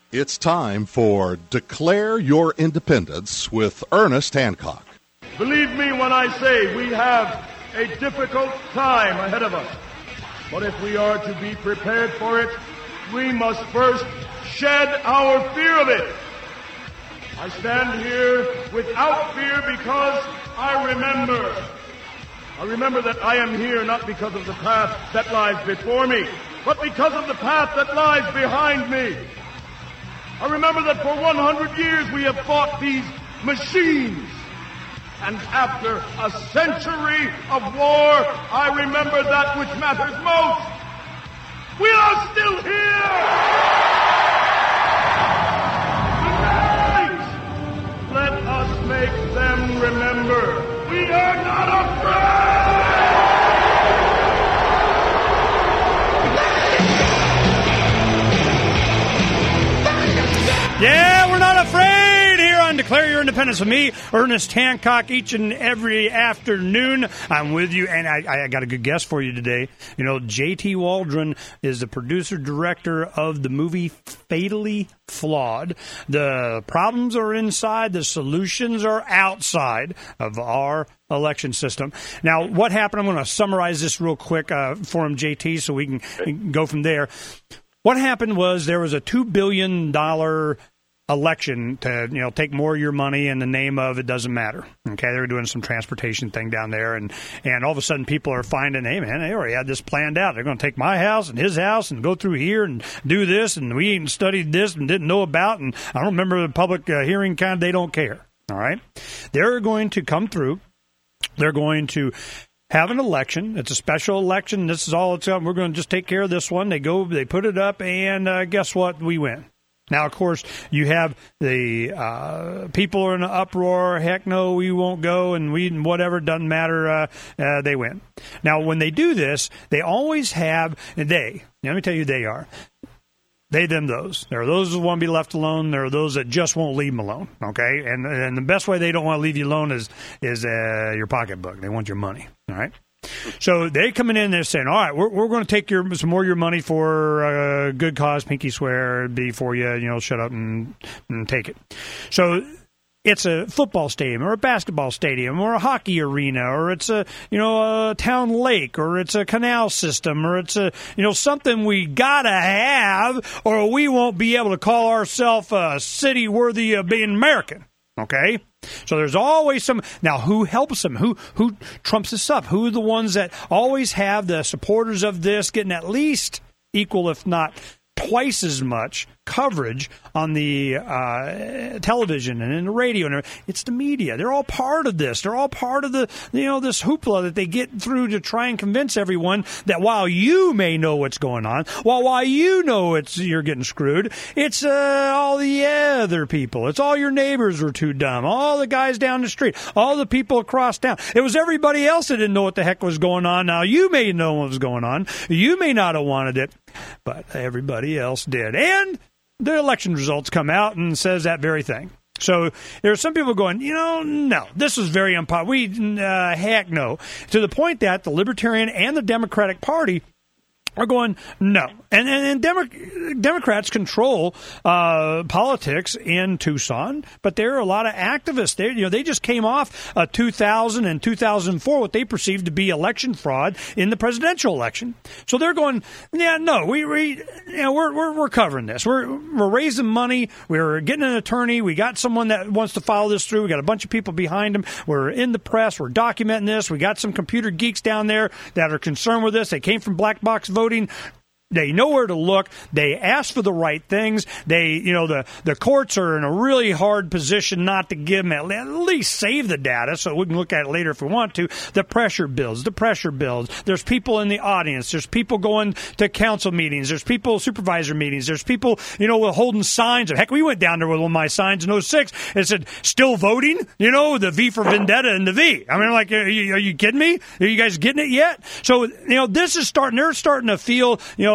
It's time for Declare Your Independence with Ernest Hancock. Believe me when I say we have a difficult time ahead of us. But if we are to be prepared for it, we must first shed our fear of it. I stand here without fear because I remember that I am here not because of the path that lies before me, but because of the path that lies behind me. I remember that for 100 years we have fought these machines. And after a century of war, I remember that which matters most. We are still here! Tonight, let us make them remember we are not afraid! Yeah, we're not afraid here on Declare Your Independence with me, Ernest Hancock, each and every afternoon. I'm with you, and I got a good guest for you today. You know, J.T. Waldron is the producer-director of the movie Fatally Flawed. The problems are inside, the solutions are outside of our election system. Now, what happened, I'm going to summarize this real quick for him, J.T., so we can go from there. What happened was there was a $2 billion election to, take more of your money in the name of it doesn't matter. Okay, they were doing some transportation thing down there, and all of a sudden people are finding, hey, man, they already had this planned out. They're going to take my house and his house and go through here and do this, and we ain't studied this and didn't know about, and I don't remember the public hearing kind. They don't care, all right? They're going to come through. They're going to have an election. It's a special election. This is all it's on. We're going to just take care of this one. They put it up, and guess what? We win. Now, of course, you have the people are in an uproar. Heck no, we won't go, and whatever, doesn't matter. They win. Now, when they do this, they always have let me tell you who they are. They, them, those. There are those who want to be left alone. There are those that just won't leave them alone. Okay, and the best way they don't want to leave you alone is your pocketbook. They want your money. All right. So they coming in there saying, all right, we're going to take some more of your money for a good cause, pinky swear, be for you, shut up and take it. So it's a football stadium or a basketball stadium or a hockey arena, or it's a town lake, or it's a canal system, or it's a something we gotta have, or we won't be able to call ourselves a city worthy of being American. Okay, so there's always some. Now, who helps them? Who trumps this up? Who are the ones that always have the supporters of this getting at least equal, if not twice as much coverage on the television and in the radio? And it's the media. They're all part of this. They're all part of the this hoopla that they get through to try and convince everyone that while you may know what's going on, while you know you're getting screwed, it's all the other people. It's all your neighbors were too dumb. All the guys down the street. All the people across town. It was everybody else that didn't know what the heck was going on. Now you may know what was going on. You may not have wanted it, but everybody else did. And the election results come out and says that very thing. So there are some people going, no, this was very unpopular. Heck no. To the point that the Libertarian and the Democratic Party are going, no. And Democrats control politics in Tucson, but there are a lot of activists. They just came off 2000 and 2004, what they perceived to be election fraud in the presidential election. So they're going, yeah, no, we're covering this. We're raising money. We're getting an attorney. We got someone that wants to follow this through. We got a bunch of people behind them. We're in the press. We're documenting this. We got some computer geeks down there that are concerned with this. They came from black box voting. They know where to look. They ask for the right things. The courts are in a really hard position not to give them at least save the data, so we can look at it later if we want to. The pressure builds. There's people in the audience. There's people going to council meetings. There's people supervisor meetings. There's people holding signs. Heck, we went down there with one of my signs in 2006. It said still voting. The V for Vendetta and the V. I mean, like, are you kidding me? Are you guys getting it yet? So this is starting. They're starting to feel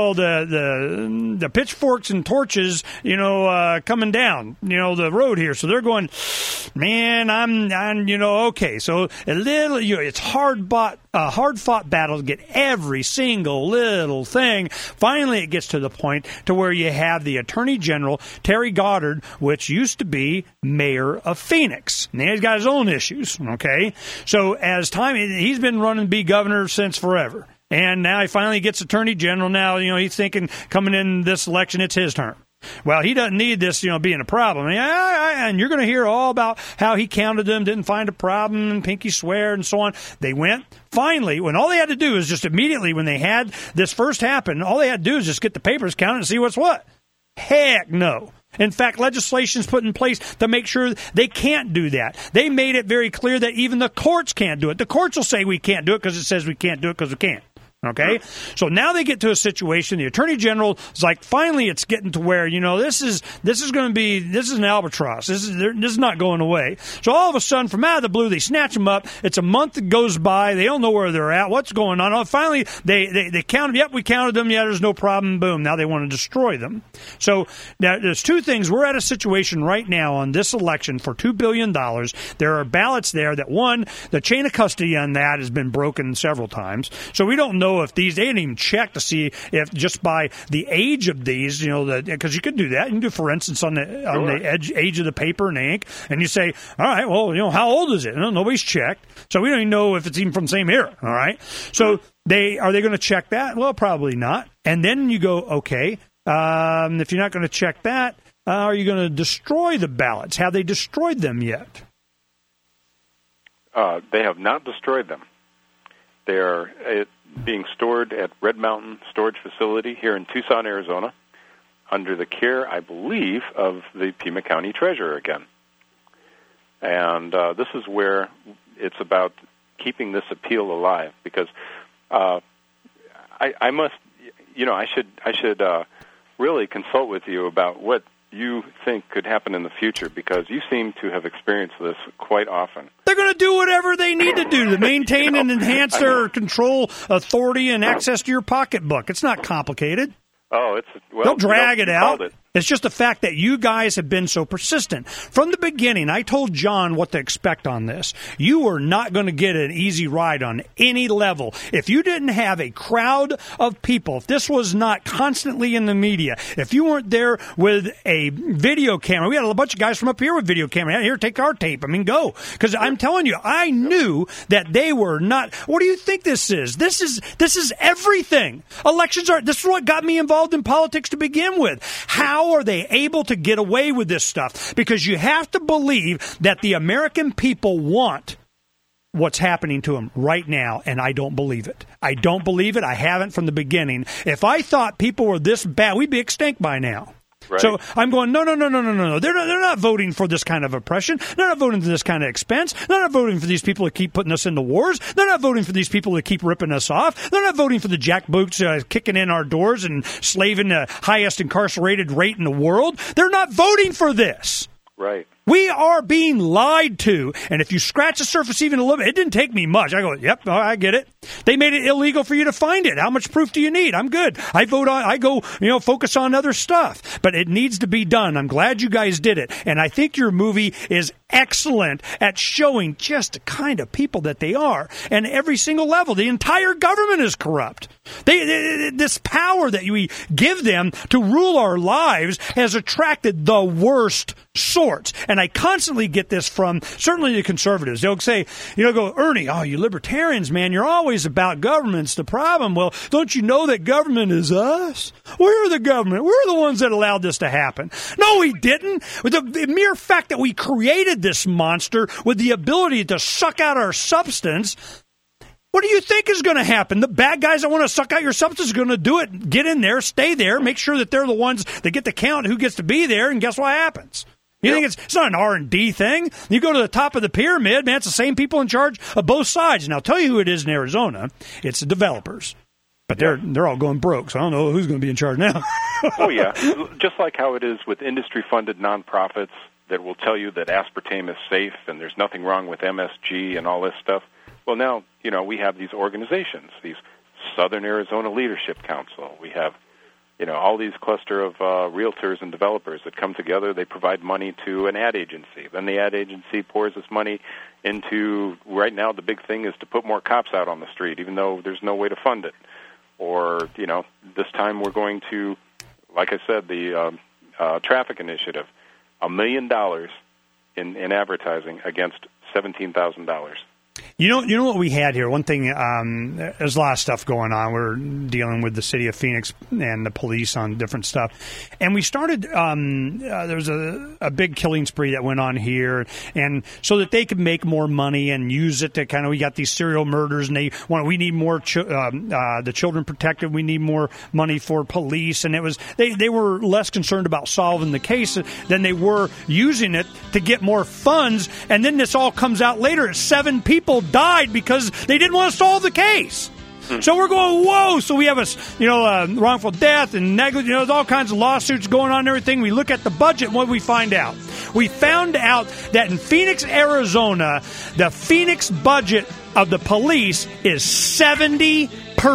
the pitchforks and torches, coming down, the road here. So they're going, man, I'm okay. So it's hard fought battle to get every single little thing. Finally, it gets to the point to where you have the Attorney General, Terry Goddard, which used to be mayor of Phoenix. And he's got his own issues, okay? So as time, he's been running to be governor since forever. And now he finally gets Attorney General. Now, he's thinking coming in this election, it's his turn. Well, he doesn't need this, being a problem. And you're going to hear all about how he counted them, didn't find a problem, and pinky swear, and so on. They went. Finally, when all they had to do is just immediately, when they had this first happen, all they had to do is just get the papers counted and see what's what. Heck no. In fact, legislation's put in place to make sure they can't do that. They made it very clear that even the courts can't do it. The courts will say we can't do it because it says we can't do it because we can't. Okay? So now they get to a situation, the Attorney General is like, finally it's getting to where, this is an albatross. This is not going away. So all of a sudden, from out of the blue, they snatch them up. It's a month that goes by. They don't know where they're at. What's going on? Oh, finally, they counted. Yep, we counted them. Yeah, there's no problem. Boom. Now they want to destroy them. So now there's two things. We're at a situation right now on this election for $2 billion. There are ballots there that, one, the chain of custody on that has been broken several times. So we don't know if they didn't even check to see if just by the age of these, because you could do that. You can do forensics on the age of the paper and the ink, and you say, all right, well, how old is it? Nobody's checked, so we don't even know if it's even from the same era. All right, so are they going to check that? Well, probably not. And then you go, okay, if you're not going to check that, are you going to destroy the ballots? Have they destroyed them yet? They have not destroyed them. They are being stored at Red Mountain Storage Facility here in Tucson, Arizona, under the care, I believe, of the Pima County Treasurer again. And this is where it's about keeping this appeal alive, because I should really consult with you about what you think could happen in the future, because you seem to have experienced this quite often. They're going to do whatever they need to do to maintain and enhance their control, authority, and access to your pocketbook. It's not complicated. Oh, they'll drag it out. It's just the fact that you guys have been so persistent. From the beginning, I told John what to expect on this. You were not going to get an easy ride on any level. If you didn't have a crowd of people, if this was not constantly in the media, if you weren't there with a video camera, we had a bunch of guys from up here with video camera. Here, take our tape. Go. Because I'm telling you, I knew that they were not. What do you think this is? This is everything. Elections this is what got me involved in politics to begin with. How are they able to get away with this stuff? Because you have to believe that the American people want what's happening to them right now, and I don't believe it. I don't believe it. I haven't from the beginning. If I thought people were this bad, we'd be extinct by now. Right. So I'm going, no. They're not voting for this kind of oppression. They're not voting for this kind of expense. They're not voting for these people to keep putting us into wars. They're not voting for these people to keep ripping us off. They're not voting for the jackboots kicking in our doors and slaving the highest incarcerated rate in the world. They're not voting for this. Right. We are being lied to, and if you scratch the surface even a little bit, it didn't take me much. I go, yep, I get it. They made it illegal for you to find it. How much proof do you need? I'm good. I go, focus on other stuff. But it needs to be done. I'm glad you guys did it. And I think your movie is excellent at showing just the kind of people that they are. And every single level, the entire government is corrupt. This power that we give them to rule our lives has attracted the worst sorts. And I constantly get this from certainly the conservatives. They'll say, go, Ernie, you libertarians, man, you're always about government's the problem. Well, don't you know that government is us? We're the government. We're the ones that allowed this to happen. No, we didn't. The mere fact that we created this monster with the ability to suck out our substance, what do you think is going to happen? The bad guys that want to suck out your substance are going to do it. Get in there, stay there, make sure that they're the ones that get to count who gets to be there, and guess what happens? You think it's not an R&D thing? You go to the top of the pyramid, man, it's the same people in charge of both sides. And I'll tell you who it is in Arizona. It's the developers. But they're all going broke, so I don't know who's going to be in charge now. Oh, yeah. Just like how it is with industry-funded nonprofits that will tell you that aspartame is safe and there's nothing wrong with MSG and all this stuff. Well, now, we have these organizations, these Southern Arizona Leadership Council. We have all these cluster of realtors and developers that come together. They provide money to an ad agency. Then the ad agency pours this money into, right now the big thing is to put more cops out on the street, even though there's no way to fund it. Or, this time we're going to, like I said, the traffic initiative, $1 million in advertising against $17,000. You know what we had here? One thing, there's a lot of stuff going on. We're dealing with the city of Phoenix and the police on different stuff. And we started, there was a big killing spree that went on here. And so that they could make more money and use it to we got these serial murders and we need more, the children protected. We need more money for police. And it was, they were less concerned about solving the case than they were using it to get more funds. And then this all comes out later. 7 people died because they didn't want to solve the case. So we're going, whoa! So we have a wrongful death and negligence. There's all kinds of lawsuits going on and everything. We look at the budget, and what do we find out? We found out that in Phoenix, Arizona, the Phoenix budget of the police is 70%.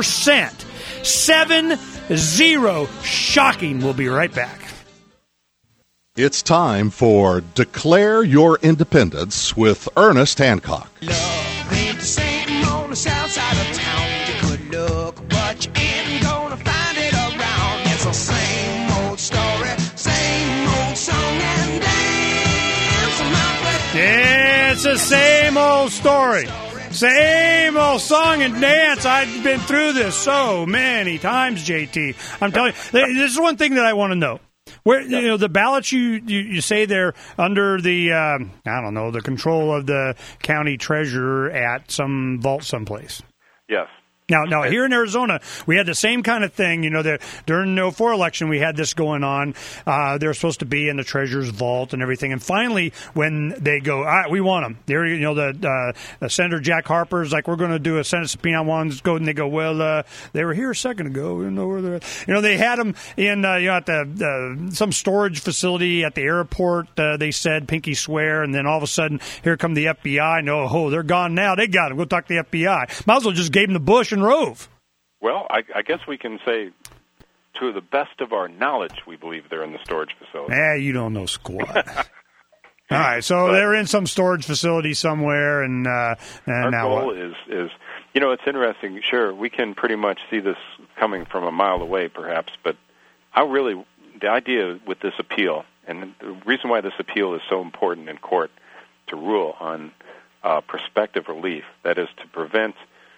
70. Shocking. We'll be right back. It's time for Declare Your Independence with Ernest Hancock. Love ain't the same on the south side of town. You could look, but you ain't gonna find it around. It's the same old story, same old song and dance. Yeah, it's the same old story. Same old song and dance. I've been through this so many times, JT. I'm telling you, this is one thing that I want to know. Where the ballots you say they're under the the control of the county treasurer at some vault someplace. Yes. Now here in Arizona, we had the same kind of thing. During the 2004 election, we had this going on. They're supposed to be in the treasurer's vault and everything. And finally, when they go, all right, we want them. The Senator Jack Harper is like, we're going to do a Senate subpoena. And they go, well, they were here a second ago. We don't know where they're at. They had them in at some storage facility at the airport. They said pinky swear, and then all of a sudden, here come the FBI. No, they're gone now. They got them. Go talk to the FBI. Might as well just gave them the bush and rove. Well, I guess we can say, to the best of our knowledge, we believe they're in the storage facility. You don't know squat. All right, so they're in some storage facility somewhere, and our now goal what? is it's interesting. Sure, we can pretty much see this coming from a mile away, perhaps, but the idea with this appeal, and the reason why this appeal is so important in court to rule on prospective relief, that is to prevent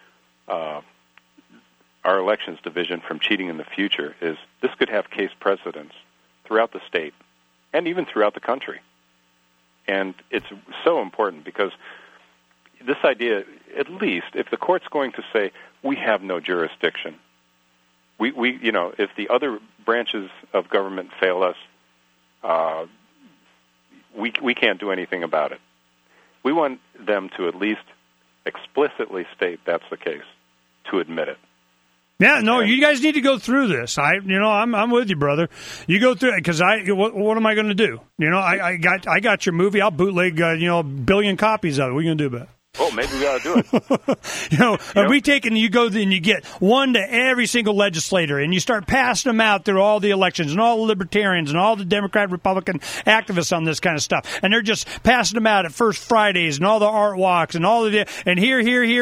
our elections division from cheating in the future, is this could have case precedents throughout the state and even throughout the country. And it's so important because this idea, at least, if the court's going to say, we have no jurisdiction, we if the other branches of government fail us, we can't do anything about it. We want them to at least explicitly state that's the case, to admit it. Yeah, no, you guys need to go through this. I'm with you, brother. You go through it because what am I going to do? I got your movie. I'll bootleg a billion copies of it. What are you going to do about it? Oh, maybe we ought to do it. We take and you go and you get one to every single legislator, and you start passing them out through all the elections and all the libertarians and all the Democrat, Republican activists on this kind of stuff, and they're just passing them out at First Fridays and all the art walks and all the and here,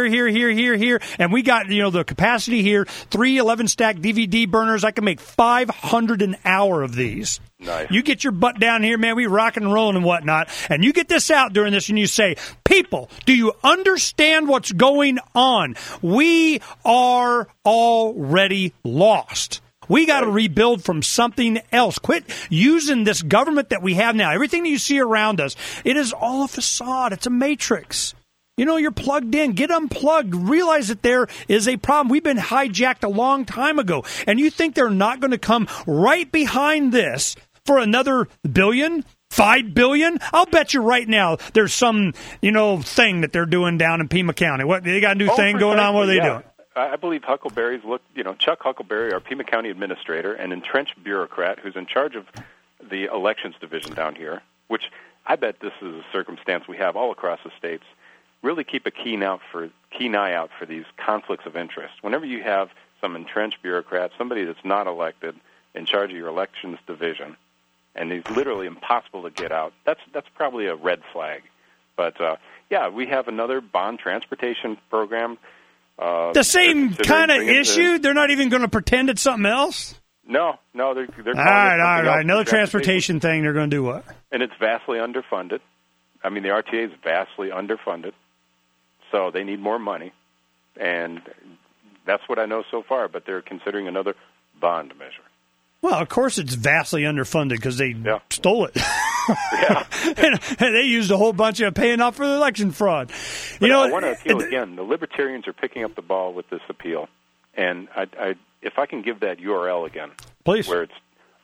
and we got the capacity here, 3 11-stack DVD burners. I can make 500 an hour of these. Nice. You get your butt down here, man. We rocking and rolling and whatnot. And you get this out during this and you say, people, do you understand what's going on? We are already lost. We got to rebuild from something else. Quit using this government that we have now. Everything that you see around us, it is all a facade. It's a matrix. You're plugged in. Get unplugged. Realize that there is a problem. We've been hijacked a long time ago. And you think they're not going to come right behind this for another billion, 5 billion? I'll bet you right now there's some, thing that they're doing down in Pima County. What, they got a new thing going on? What are they doing? I believe Huckleberry's Chuck Huckleberry, our Pima County administrator, an entrenched bureaucrat who's in charge of the elections division down here, which I bet this is a circumstance we have all across the states. Really keep a keen eye out for these conflicts of interest. Whenever you have some entrenched bureaucrat, somebody that's not elected, in charge of your elections division, and he's literally impossible to get out, that's probably a red flag. But, yeah, we have another bond transportation program. The same kind of issue? They're not even going to pretend it's something else? No, they're all right. Another transportation thing, they're going to do what? And it's vastly underfunded. I mean, the RTA is vastly underfunded, so they need more money. And that's what I know so far, but they're considering another bond measure. Well, of course it's vastly underfunded because they stole it. Yeah. and they used a whole bunch of paying off for the election fraud. But I want to appeal again. The Libertarians are picking up the ball with this appeal. And if I can give that URL again. Please. Where it's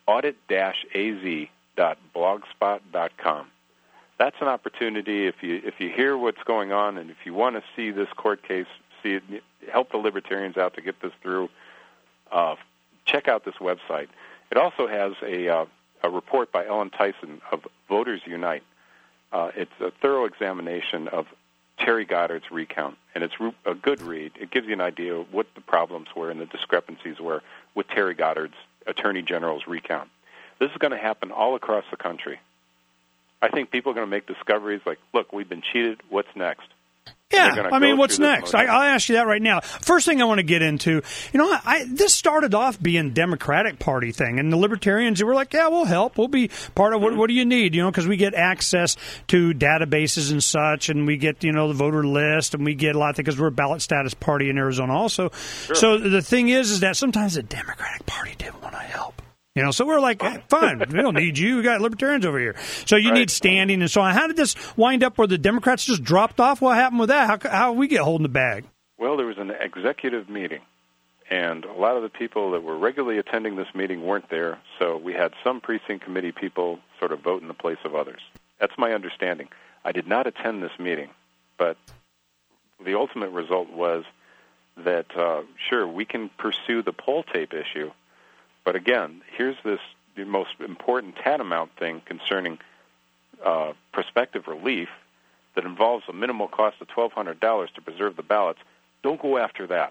audit-az.blogspot.com. That's an opportunity if you hear what's going on and if you want to see this court case, see it, help the Libertarians out to get this through, check out this website. It also has a report by Ellen Tyson of Voters Unite. It's a thorough examination of Terry Goddard's recount, and it's a good read. It gives you an idea of what the problems were and the discrepancies were with Terry Goddard's Attorney General's recount. This is going to happen all across the country. I think people are going to make discoveries like, look, we've been cheated, what's next? Yeah, I mean, what's next? I'll ask you that right now. First thing I want to get into, this started off being Democratic Party thing, and the Libertarians were like, yeah, we'll help. We'll be part of what do you need, because we get access to databases and such, and we get, the voter list, and we get a lot of things because we're a ballot status party in Arizona also. Sure. So the thing is that sometimes the Democratic Party didn't want to help. So we're like, hey, fine, we don't need you. We got Libertarians over here. So you need standing and so on. How did this wind up where the Democrats just dropped off? What happened with that? How we get holding the bag? Well, there was an executive meeting, and a lot of the people that were regularly attending this meeting weren't there, so we had some precinct committee people sort of vote in the place of others. That's my understanding. I did not attend this meeting, but the ultimate result was that, sure, we can pursue the poll tape issue. But again, here's the most important tantamount thing concerning prospective relief that involves a minimal cost of $1,200 to preserve the ballots. Don't go after that.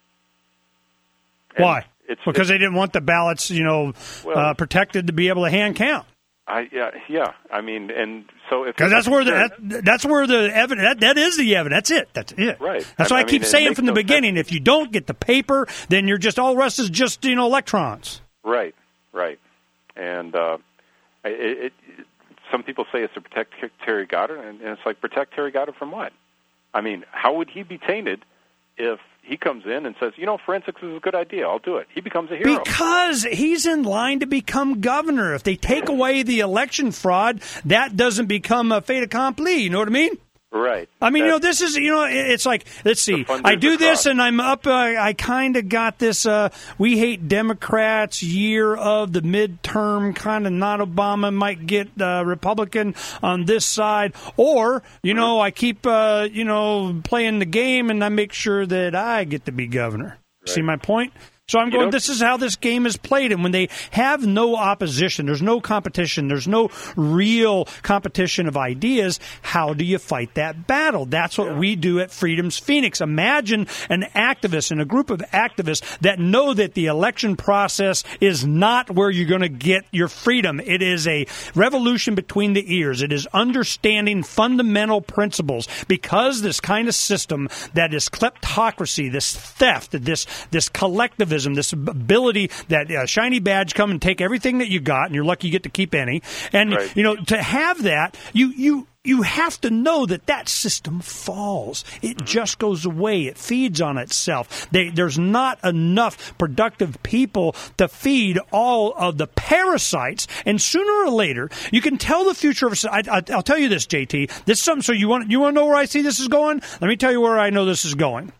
And why? Because they didn't want the ballots, protected to be able to hand count. Yeah. I mean, and so if because that's where the evidence that is the evidence. That's it. Right. That's what I keep saying from the beginning. If you don't get the paper, then you're just all the rest is just electrons. Right. And some people say it's to protect Terry Goddard, and it's like protect Terry Goddard from what? I mean, how would he be tainted if he comes in and says, forensics is a good idea, I'll do it. He becomes a hero. Because he's in line to become governor. If they take away the election fraud, that doesn't become a fait accompli. You know what I mean? Right. I mean, this is, it's like, let's see, I do this and I'm up, I kind of got this, we hate Democrats, year of the midterm, kind of not Obama, might get Republican on this side, or, I keep, playing the game and I make sure that I get to be governor. Right. See my point? So I'm going, this is how this game is played. And when they have no opposition, there's no competition, there's no real competition of ideas, how do you fight that battle? That's what we do at Freedom's Phoenix. Imagine an activist and a group of activists that know that the election process is not where you're going to get your freedom. It is a revolution between the ears. It is understanding fundamental principles, because this kind of system that is kleptocracy, this theft, this collectivism, this ability that shiny badge come and take everything that you got, and you're lucky you get to keep any. And, to have that, you have to know that system falls. It just goes away. It feeds on itself. There's not enough productive people to feed all of the parasites. And sooner or later, you can tell the future of. I'll tell you this, JT. This is something. So you want to know where I see this is going? Let me tell you where I know this is going.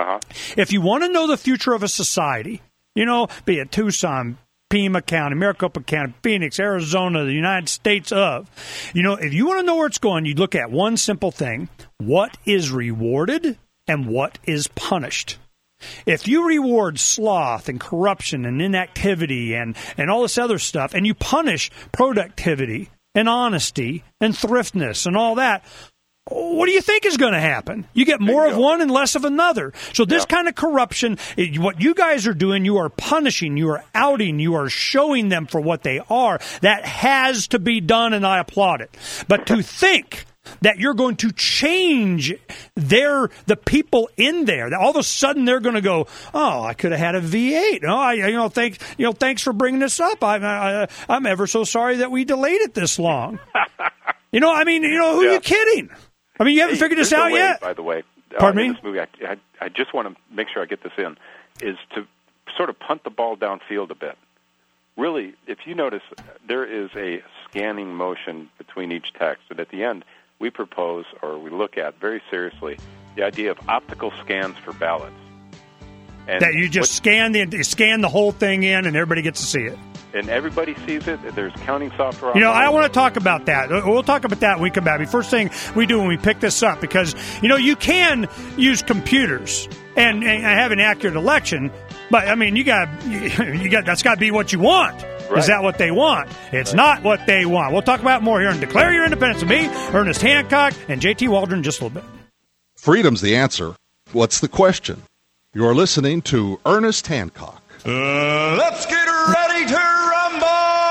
If you want to know the future of a society, be it Tucson, Pima County, Maricopa County, Phoenix, Arizona, the United States of, if you want to know where it's going, you look at one simple thing: what is rewarded and what is punished. If you reward sloth and corruption and inactivity and all this other stuff, and you punish productivity and honesty and thriftness and all that, what do you think is going to happen? You get more of one and less of another. So this kind of corruption, what you guys are doing, you are punishing, you are outing, you are showing them for what they are. That has to be done, and I applaud it. But to think that you're going to change the people in there, that all of a sudden they're going to go, oh, I could have had a V8. Oh, thanks for bringing this up. I'm ever so sorry that we delayed it this long. Who are you kidding? I mean, you haven't figured this out yet? By the way. Pardon me? In this movie, I just want to make sure I get this in, is to sort of punt the ball downfield a bit. Really, if you notice, there is a scanning motion between each text, and at the end, we propose, or we look at very seriously, the idea of optical scans for ballots. And that you just scan the whole thing in, and everybody gets to see it. And everybody sees it. There's counting software. I want to talk about that. We'll talk about that when we come back. The first thing we do when we pick this up, because you can use computers and have an accurate election, but I mean, you got that's got to be what you want. Right. Is that what they want? It's not what they want. We'll talk about more here and Declare Your Independence with me, Ernest Hancock, and J.T. Waldron in just a little bit. Freedom's the answer. What's the question? You're listening to Ernest Hancock. Let's get ready to rumble!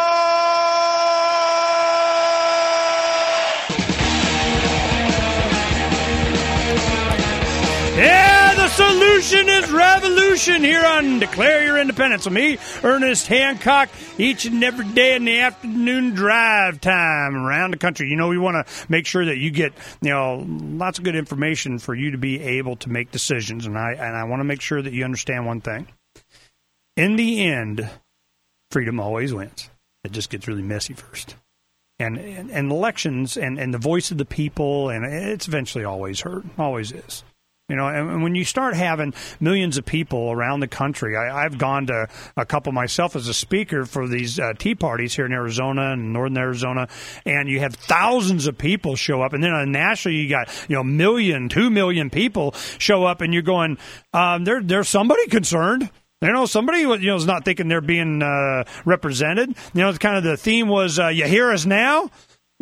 Yeah, the solution is revolution here on Declare Your Independence with me, Ernest Hancock, each and every day in the afternoon drive time around the country. We want to make sure that you get, lots of good information for you to be able to make decisions, and I want to make sure that you understand one thing. In the end, freedom always wins. It just gets really messy first. And elections and the voice of the people, and it's eventually always heard, always is. And when you start having millions of people around the country, I've gone to a couple myself as a speaker for these tea parties here in Arizona and northern Arizona, and you have thousands of people show up, and then on national you got 1 million, 2 million people show up, and you're going, there's somebody concerned. Somebody is not thinking they're being represented. Kind of the theme was, you hear us now?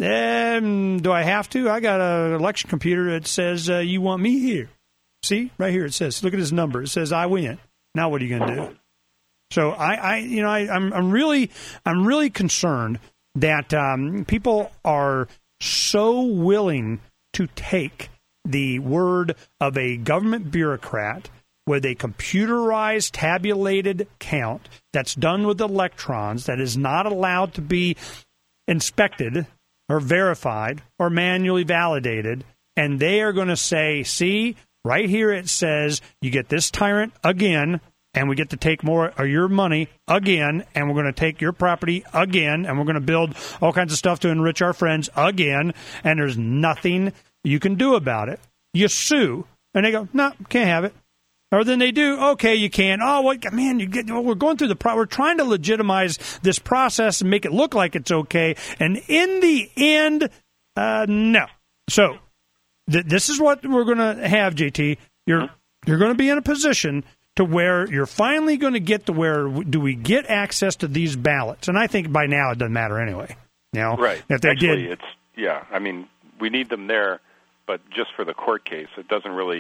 Do I have to? I got an election computer that says you want me here. See, right here it says, look at his number. It says I win. Now what are you going to do? So I'm really concerned that people are so willing to take the word of a government bureaucrat with a computerized, tabulated count that's done with electrons, that is not allowed to be inspected or verified or manually validated, and they are going to say, see, right here it says you get this tyrant again, and we get to take more of your money again, and we're going to take your property again, and we're going to build all kinds of stuff to enrich our friends again, and there's nothing you can do about it. You sue, and they go, no, can't have it. Or then they do, okay, you can. Oh, what, man, we're going through we're trying to legitimize this process and make it look like it's okay. And in the end, no. So this is what we're going to have, JT. You're going to be in a position to where you're finally going to get to where do we get access to these ballots? And I think by now it doesn't matter anyway. Right. If they Actually, I mean, we need them there, but just for the court case, it doesn't really,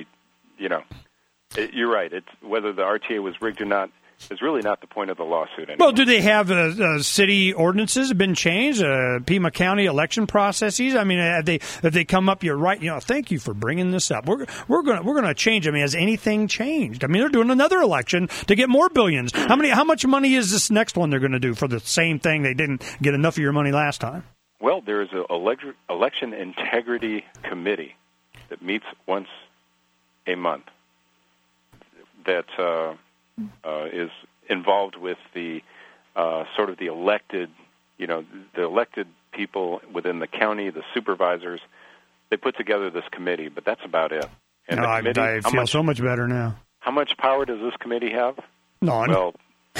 you're right. It's whether the RTA was rigged or not is really not the point of the lawsuit anymore. Well, do they have city ordinances have been changed? Pima County election processes? I mean, have they come up? You're right. Thank you for bringing this up. We're going to change. I mean, has anything changed? I mean, they're doing another election to get more billions. How much money is this next one they're going to do for the same thing? They didn't get enough of your money last time. Well, there is an election integrity committee that meets once a month that is involved with the sort of the elected, the elected people within the county, the supervisors. They put together this committee, but that's about it. And I feel so much better now. How much power does this committee have? None. Well,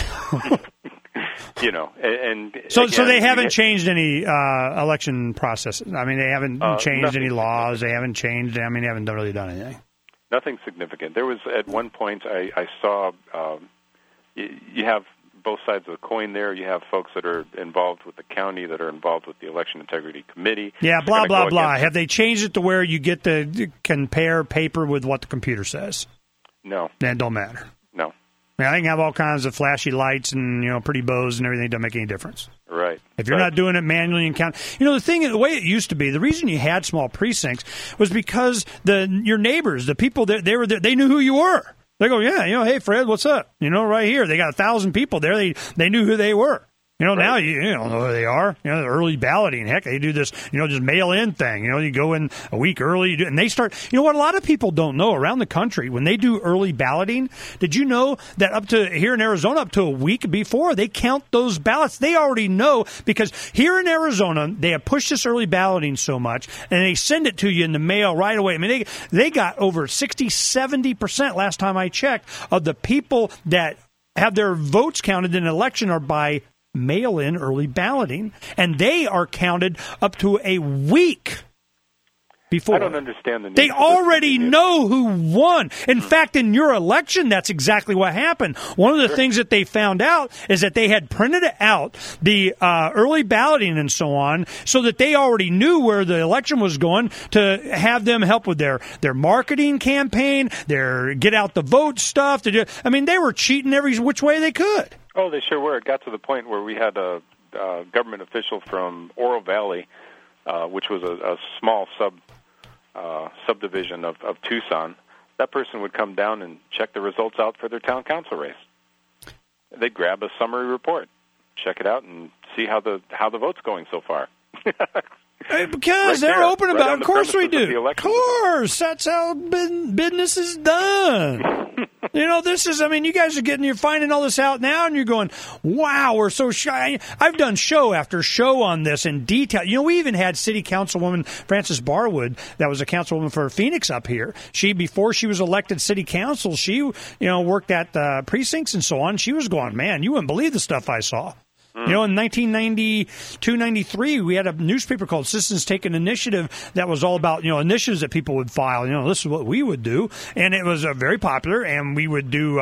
So they haven't changed any election processes. I mean, they haven't changed any laws. They haven't changed. I mean, they haven't really done anything. Nothing significant. There was at one point I saw you have both sides of the coin there. You have folks that are involved with the county, that are involved with the Election Integrity Committee. Yeah, blah, blah, blah. Have they changed it to where you get to compare paper with what the computer says? No. That don't matter. No. I mean, I can have all kinds of flashy lights and, pretty bows and everything. It doesn't make any difference. Right. If you're not doing it manually and count, the way it used to be, the reason you had small precincts was because your neighbors, the people that they were there, they knew who you were. They go, yeah, hey Fred, what's up? Right here, they got 1,000 people there. They knew who they were. Now you don't know who they are. The early balloting. Heck, they do this, just mail-in thing. You go in a week early, and they start. What a lot of people don't know around the country, when they do early balloting, did you know that up to here in Arizona, up to a week before, they count those ballots? They already know, because here in Arizona, they have pushed this early balloting so much, and they send it to you in the mail right away. I mean, they got over 60-70% last time I checked of the people that have their votes counted in an election are by mail-in early balloting, and they are counted up to a week before. I don't understand the need. They already know who won. In fact, in your election, that's exactly what happened. One of the things that they found out is that they had printed out the early balloting and so on, so that they already knew where the election was going to have them help with their marketing campaign, their get out the vote stuff. They were cheating every which way they could. Oh, they sure were. It got to the point where we had a government official from Oro Valley, which was a small subdivision of Tucson. That person would come down and check the results out for their town council race. They'd grab a summary report, check it out, and see how the vote's going so far. Because they're open about it. Of course we do. Of course. That's how business is done. You guys you're finding all this out now, and you're going, wow, we're so shy. I've done show after show on this in detail. We even had City Councilwoman Frances Barwood, that was a councilwoman for Phoenix up here. Before she was elected city council, she, worked at precincts and so on. She was going, man, you wouldn't believe the stuff I saw. In 1992-93, we had a newspaper called Citizens Take an Initiative that was all about, initiatives that people would file. This is what we would do. And it was very popular, and we would do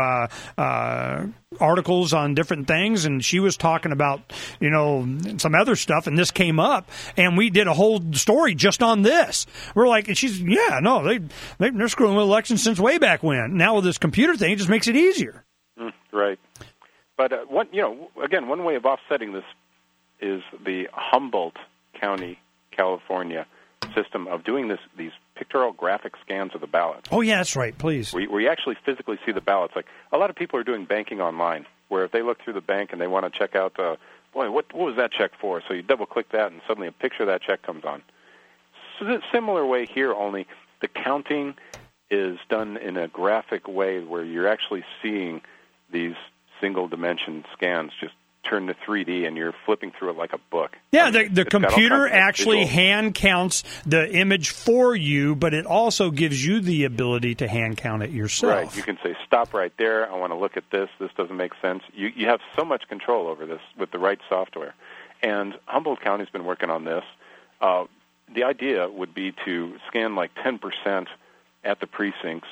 articles on different things. And she was talking about, some other stuff, and this came up. And we did a whole story just on this. We're like, and she's, they're screwing with elections since way back when. Now with this computer thing, it just makes it easier. Right. But one way of offsetting this is the Humboldt County, California system of doing these pictorial graphic scans of the ballots. Oh, yeah, that's right. Please. Where you actually physically see the ballots. Like a lot of people are doing banking online, where if they look through the bank and they want to check out, what was that check for? So you double-click that, and suddenly a picture of that check comes on. So it's a similar way here, only the counting is done in a graphic way where you're actually seeing these single-dimension scans just turn to 3D, and you're flipping through it like a book. Yeah, the computer actually hand counts the image for you, but it also gives you the ability to hand count it yourself. Right. You can say, stop right there. I want to look at this. This doesn't make sense. You have so much control over this with the right software. And Humboldt County's been working on this. The idea would be to scan like 10% at the precincts,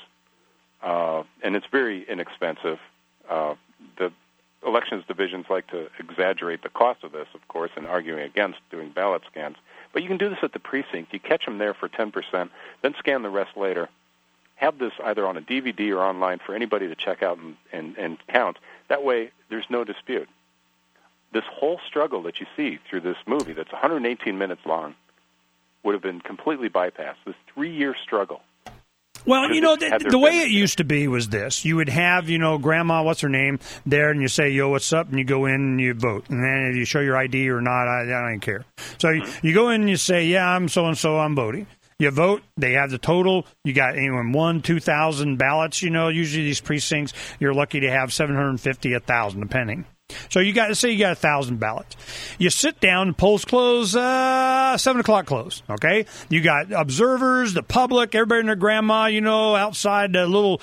and it's very inexpensive. The elections divisions like to exaggerate the cost of this, of course, and arguing against doing ballot scans. But you can do this at the precinct. You catch them there for 10%, then scan the rest later. Have this either on a DVD or online for anybody to check out and count. That way, there's no dispute. This whole struggle that you see through this movie that's 118 minutes long would have been completely bypassed. This 3-year struggle. Well, the way it used to be was this. You would have, Grandma, what's her name, there, and you say, yo, what's up? And you go in and you vote. And then if you show your ID or not, I don't care. So you go in and you say, yeah, I'm so-and-so, I'm voting. You vote. They have the total. You got anywhere 2,000 ballots. Usually these precincts, you're lucky to have 750, 1,000, depending. So you got 1,000 ballots. You sit down, polls close, 7 o'clock close, okay? You got observers, the public, everybody and their grandma, outside the little,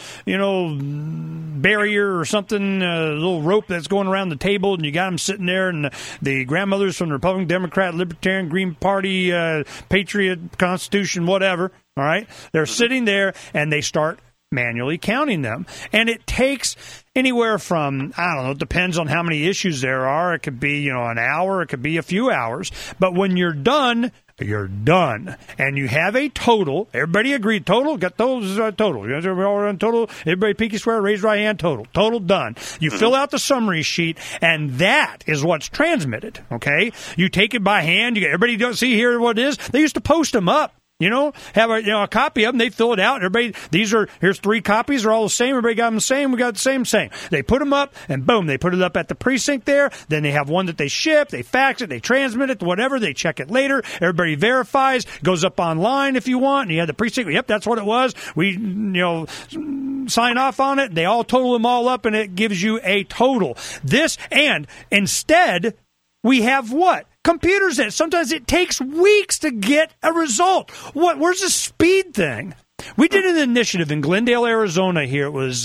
barrier or something, a little rope that's going around the table, and you got them sitting there, and the grandmothers from the Republican, Democrat, Libertarian, Green Party, Patriot, Constitution, whatever, all right? They're sitting there, and they start manually counting them. And it takes anywhere from, I don't know, it depends on how many issues there are. It could be, an hour, it could be a few hours. But when you're done, you're done. And you have a total. Everybody agreed, total? Got those total. You guys are all on total? Everybody pinky swear, raise right hand, total. Total done. You fill out the summary sheet, and that is what's transmitted, okay? You take it by hand. Everybody don't see here what it is. They used to post them up. Have a copy of them. They fill it out. Everybody, here's 3 copies. They're all the same. Everybody got them the same. We got the same. They put them up, and boom, they put it up at the precinct there. Then they have one that they ship. They fax it. They transmit it, whatever. They check it later. Everybody verifies. Goes up online if you want. And you have the precinct. Yep, that's what it was. We, sign off on it. They all total them all up, and it gives you a total. And instead, we have what? Computers that sometimes it takes weeks to get a result. Where's the speed thing? We did an initiative in Glendale, Arizona here. It was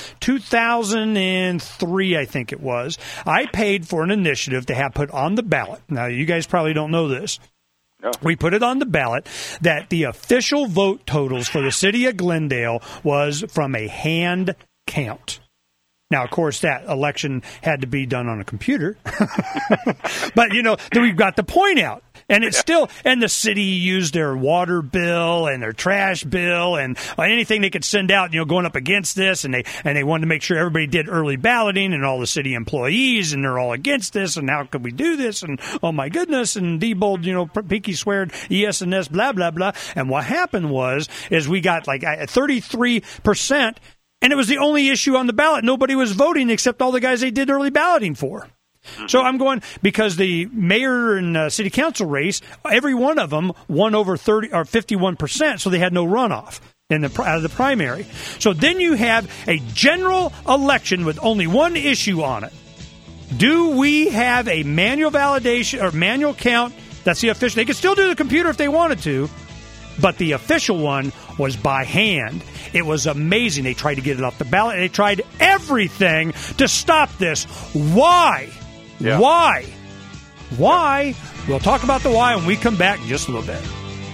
2003, I think it was. I paid for an initiative to have put on the ballot. Now, you guys probably don't know this. No. We put it on the ballot that the official vote totals for the city of Glendale was from a hand count. Now, of course, that election had to be done on a computer. But, then we've got the point out. And it's still, and the city used their water bill and their trash bill and anything they could send out, going up against this. And they wanted to make sure everybody did early balloting and all the city employees, and they're all against this. And how could we do this? And oh my goodness. And Diebold, pinky sweared, ES&S, blah, blah, blah. And what happened is we got like 33%. And it was the only issue on the ballot. Nobody was voting except all the guys they did early balloting for. So I'm going, because the mayor and city council race, every one of them won over 30 or 51%, so they had no runoff out of the primary. So then you have a general election with only one issue on it. Do we have a manual validation or manual count? That's the official. They could still do the computer if they wanted to, but the official one was by hand. It was amazing. They tried to get it off the ballot. They tried everything to stop this. Why? Yeah. Why? Why? We'll talk about the why when we come back in just a little bit.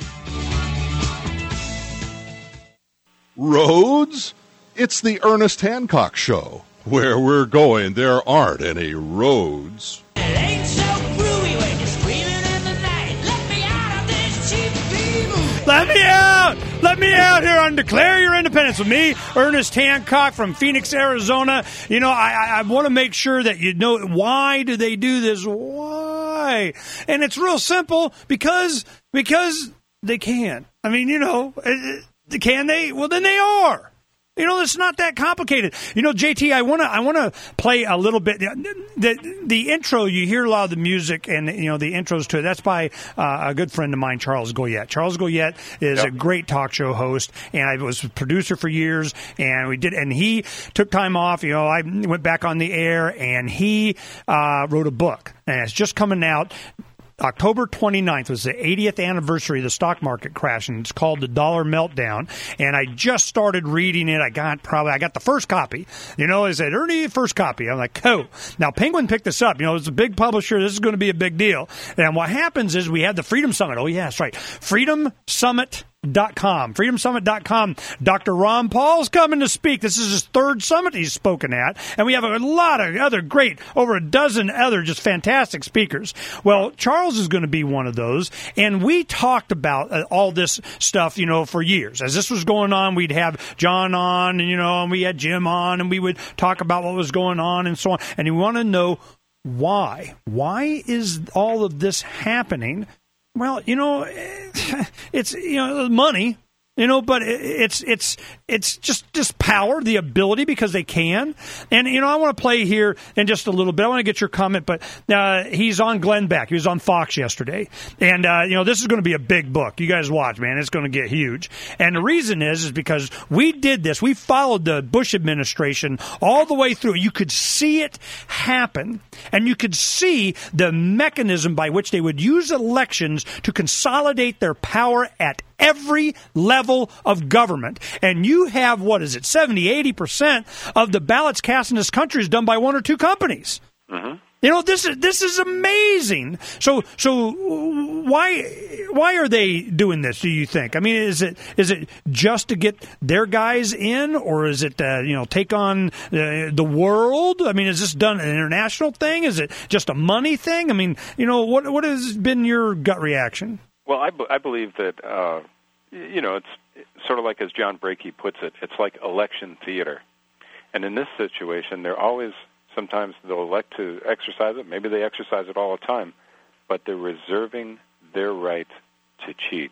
Roads? It's the Ernest Hancock Show. Where we're going, there aren't any roads. It ain't so groovy when you're screaming in the night. Let me out of this cheap people. Let me out! Let me out here on Declare Your Independence with me, Ernest Hancock from Phoenix, Arizona. I want to make sure that you know, why do they do this? Why? And it's real simple, because they can. I mean, can they? Well, then they are. It's not that complicated. JT, I want to play a little bit. The intro, you hear a lot of the music and, the intros to it. That's by a good friend of mine, Charles Goyette. Charles Goyette is a great talk show host, and I was a producer for years, and he took time off. I went back on the air, and he wrote a book, and it's just coming out. October 29th was the 80th anniversary of the stock market crash, and it's called The Dollar Meltdown. And I just started reading it. I got the first copy. They said, Ernie, first copy. I'm like, oh. Now, Penguin picked this up. It's a big publisher. This is going to be a big deal. And what happens is we had the Freedom Summit. Oh, yeah, that's right. freedomsummit.com. Dr. Ron Paul's coming to speak. This is his third summit he's spoken at. And we have a lot of other great, over a dozen other just fantastic speakers. Well, Charles is going to be one of those. And we talked about all this stuff, for years. As this was going on, we'd have John on, and we had Jim on, and we would talk about what was going on and so on. And you want to know why. Why is all of this happening? Well, it's money, but it's just power, the ability, because they can. And I want to play here in just a little bit. I want to get your comment, but he's on Glenn Beck. He was on Fox yesterday, and this is going to be a big book. You guys watch, man. It's going to get huge. And the reason is because we did this. We followed the Bush administration all the way through. You could see it happen, and you could see the mechanism by which they would use elections to consolidate their power at every level of government. And you have, 70-80% of the ballots cast in this country is done by one or two companies. Mm-hmm. This is amazing. So why why are they doing this, do you think? I mean, is it just to get their guys in, or is it take on the world? I mean, is this done an international thing? Is it just a money thing? I mean, what has been your gut reaction? Well, I believe that it's sort of like, as John Brakey puts it, it's like election theater. And in this situation, sometimes they'll elect to exercise it. Maybe they exercise it all the time, but they're reserving their right to cheat.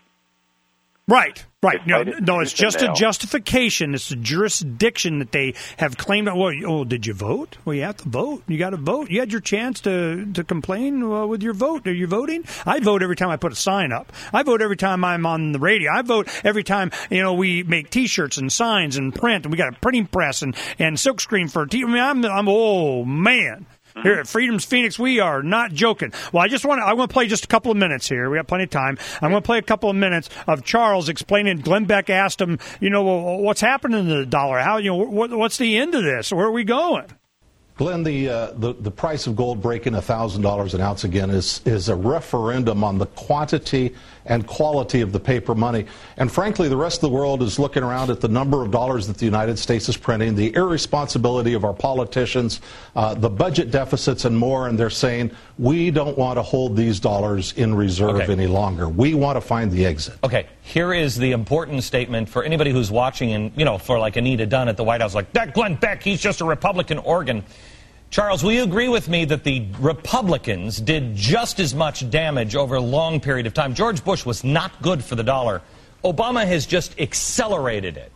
Right. No, it's just a justification. It's a jurisdiction that they have claimed. Well, did you vote? Well, you have to vote. You got to vote. You had your chance to complain with your vote. Are you voting? I vote every time I put a sign up. I vote every time I'm on the radio. I vote every time, we make T-shirts and signs and print, and we got a printing press and silkscreen for I'm oh, man. Here at Freedom's Phoenix, we are not joking. Well, I want to play just a couple of minutes here. We got plenty of time. I'm going to play a couple of minutes of Charles explaining. Glenn Beck asked him, what's happening to the dollar? How, what's the end of this? Where are we going? Glenn, the price of gold breaking $1,000 an ounce again is a referendum on the quantity and quality of the paper money. And frankly, the rest of the world is looking around at the number of dollars that the United States is printing, the irresponsibility of our politicians, the budget deficits and more, and they're saying, we don't want to hold these dollars in reserve any longer. We want to find the exit. Okay, here is the important statement for anybody who's watching and, for like Anita Dunn at the White House, like, that Glenn Beck, he's just a Republican organ. Charles, will you agree with me that the Republicans did just as much damage over a long period of time? George Bush was not good for the dollar. Obama has just accelerated it.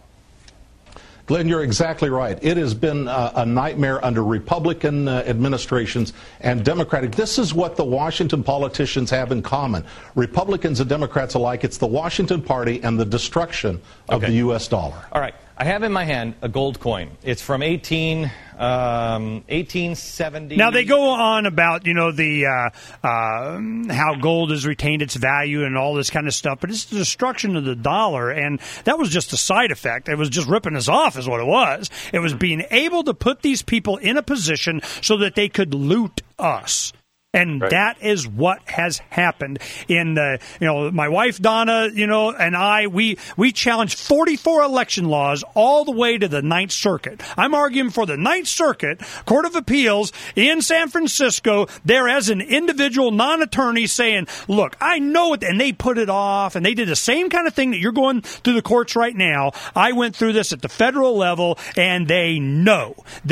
Glenn, you're exactly right. It has been a nightmare under Republican administrations and Democratic. This is what the Washington politicians have in common. Republicans and Democrats alike, it's the Washington Party and the destruction of the U.S. dollar. All right. I have in my hand a gold coin. It's from 1870. Now, they go on about, how gold has retained its value and all this kind of stuff, but it's the destruction of the dollar, and that was just a side effect. It was just ripping us off is what it was. It was being able to put these people in a position so that they could loot us. And that is what has happened. In my wife Donna, and I, we challenged 44 election laws all the way to the Ninth Circuit. I'm arguing for the Ninth Circuit Court of Appeals in San Francisco. There, as an individual non-attorney, saying, "Look, I know it," and they put it off, and they did the same kind of thing that you're going through the courts right now. I went through this at the federal level, and they know.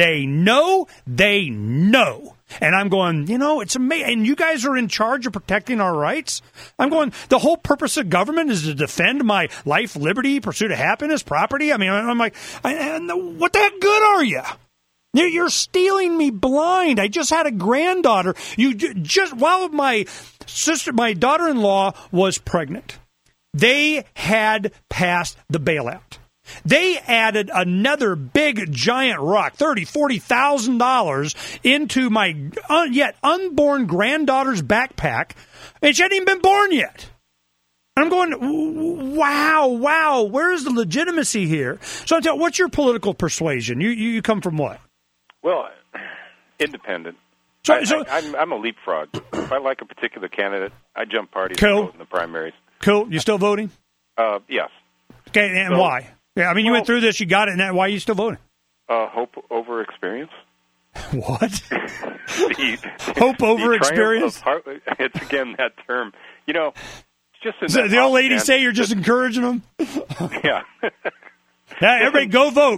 And I'm going, it's amazing. And you guys are in charge of protecting our rights? I'm going, the whole purpose of government is to defend my life, liberty, pursuit of happiness, property. I mean, I'm like, what the heck good are you? You're stealing me blind. I just had a granddaughter. While my daughter-in-law was pregnant, they had passed the bailout. They added another big, giant rock, $30,000, $40,000, into my yet unborn granddaughter's backpack, and she hadn't even been born yet. I'm going, wow, where's the legitimacy here? So what's your political persuasion? You come from what? Well, independent. I'm a leapfrog. If I like a particular candidate, I jump parties and vote in the primaries. Cool. You still voting? Yes. Okay, and why? Yeah, I mean, you went through this, you got it, and why are you still voting? Hope over experience. What? Hope over experience? It's, again, that term. Just in the old lady say you're just encouraging them? Yeah. Yeah, everybody go vote,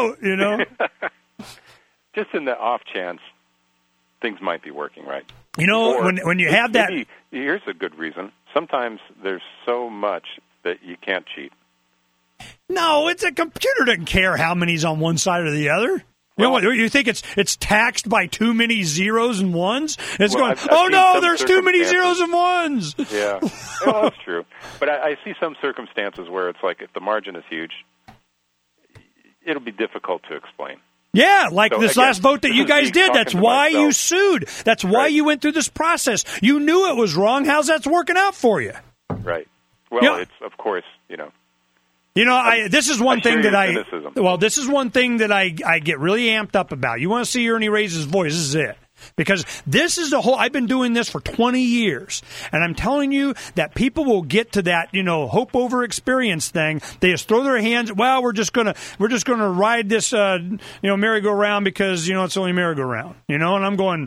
Just in the off chance things might be working right. When you have that... Here's a good reason. Sometimes there's so much that you can't cheat. No, it's a computer doesn't care how many's on one side or the other. You think it's taxed by too many zeros and ones? It's going, there's too many zeros and ones. Yeah, well, that's true. But I see some circumstances where it's like if the margin is huge, it'll be difficult to explain. Yeah, like this last vote that you guys did. That's why you sued. That's why you went through this process. You knew it was wrong. How's that working out for you? Right. Well, it's, of course, this is one thing that this is one thing that I get really amped up about. You want to see Ernie raise his voice? This is it. Because this is the whole, I've been doing this for 20 years, and I'm telling you that people will get to that, hope over experience thing. They just throw their hands, well, we're just gonna ride this, merry-go-round because, it's only merry-go-round, and I'm going,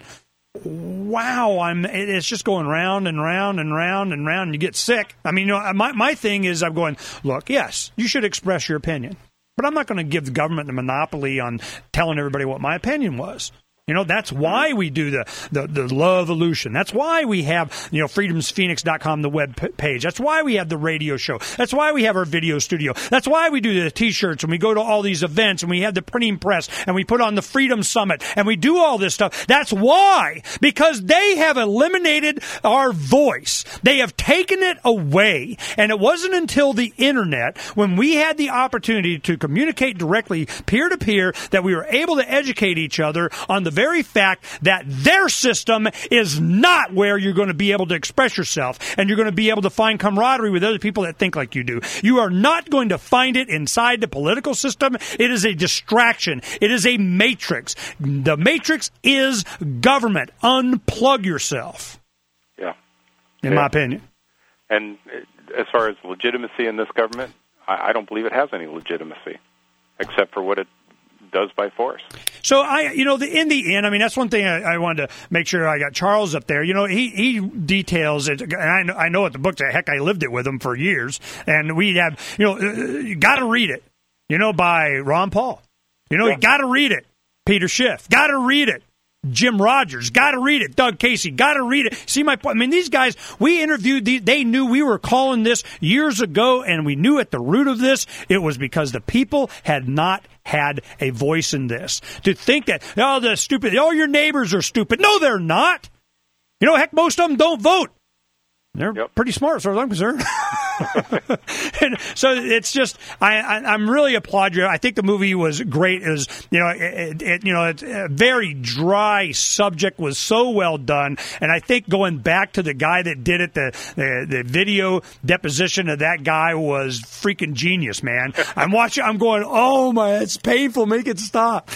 wow, it's just going round and round and round and round, and you get sick. I mean, my thing is I'm going, look, yes, you should express your opinion, but I'm not going to give the government the monopoly on telling everybody what my opinion was. That's why we do the Love-olution. That's why we have, freedomsphoenix.com, the web page. That's why we have the radio show. That's why we have our video studio. That's why we do the T-shirts, and we go to all these events, and we have the printing press, and we put on the Freedom Summit, and we do all this stuff. That's why, because they have eliminated our voice. They have taken it away, and it wasn't until the Internet, when we had the opportunity to communicate directly peer-to-peer, that we were able to educate each other on the very fact that their system is not where you're going to be able to express yourself and you're going to be able to find camaraderie with other people that think like you do. You are not going to find it inside the political system. It is a distraction. It is a matrix. The matrix is government. Unplug yourself. Yeah. In my opinion. And as far as legitimacy in this government, I don't believe it has any legitimacy except for what it does by force. So in the end, that's one thing I wanted to make sure I got Charles up there. He details it, and I know at the book, heck, I lived it with him for years, and we have, you got to read it, by Ron Paul. You got to read it. Peter Schiff, got to read it. Jim Rogers, got to read it. Doug Casey, got to read it. See my point? These guys, we interviewed, they knew we were calling this years ago, and we knew at the root of this, it was because the people had not had a voice in this. To think that, your neighbors are stupid. No, they're not. Heck, most of them don't vote. They're pretty smart, as far as I'm concerned. And so it's just, I'm really applaud you. I think the movie was great. It was, it's a very dry subject, was so well done. And I think going back to the guy that did it, the video deposition of that guy was freaking genius, man. I'm watching, I'm going, oh my, it's painful. Make it stop.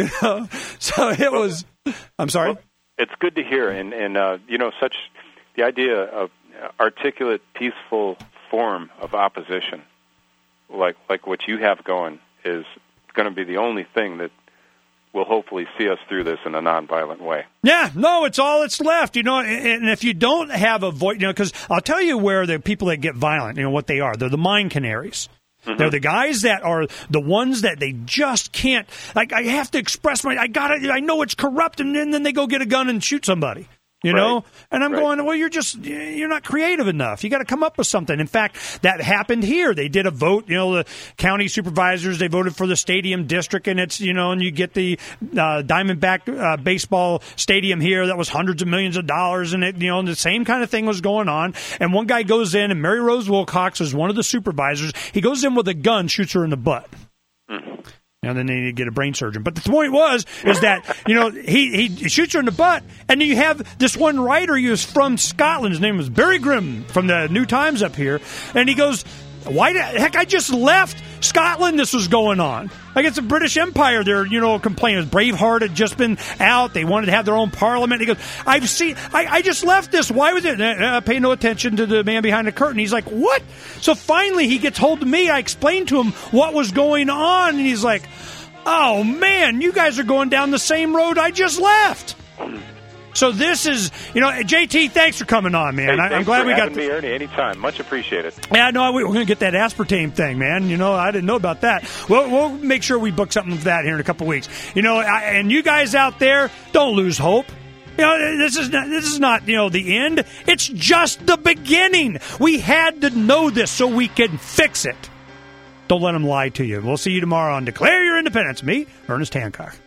So it was, I'm sorry. Well, it's good to hear. And such the idea of articulate, peaceful form of opposition, like what you have going, is going to be the only thing that will hopefully see us through this in a nonviolent way. Yeah, no, it's all that's left, and if you don't have a voice, because I'll tell you where the people that get violent, what they are. They're the mind canaries. Mm-hmm. They're the guys that are the ones that they just can't, I have to express I know it's corrupt, and then they go get a gun and shoot somebody. Right. And I'm going, well, you're not creative enough. You got to come up with something. In fact, that happened here. They did a vote, the county supervisors, they voted for the stadium district, and it's, and you get the Diamondback baseball stadium here that was hundreds of millions of dollars, and it, and the same kind of thing was going on. And one guy goes in, and Mary Rose Wilcox is one of the supervisors. He goes in with a gun, shoots her in the butt. Mm-hmm. And then they need to get a brain surgeon. But the point is that, he shoots her in the butt, and then you have this one writer, he was from Scotland, his name was Barry Grimm from the New Times up here, and he goes, why the heck, I just left Scotland, this was going on. Like, it's the British Empire, they're, complaining. Braveheart had just been out, they wanted to have their own parliament. He goes, I just left this, why was it? Pay no attention to the man behind the curtain. He's like, what? So finally he gets hold of me, I explained to him what was going on, and he's like, oh man, you guys are going down the same road I just left. So this is, JT, thanks for coming on, man. Hey, I'm glad we got me, Ernie, anytime. Much appreciated. Yeah, no, we're going to get that aspartame thing, man. I didn't know about that. We'll make sure we book something for that here in a couple of weeks. And you guys out there, don't lose hope. This is not the end. It's just the beginning. We had to know this so we can fix it. Don't let them lie to you. We'll see you tomorrow on Declare Your Independence. Me, Ernest Hancock.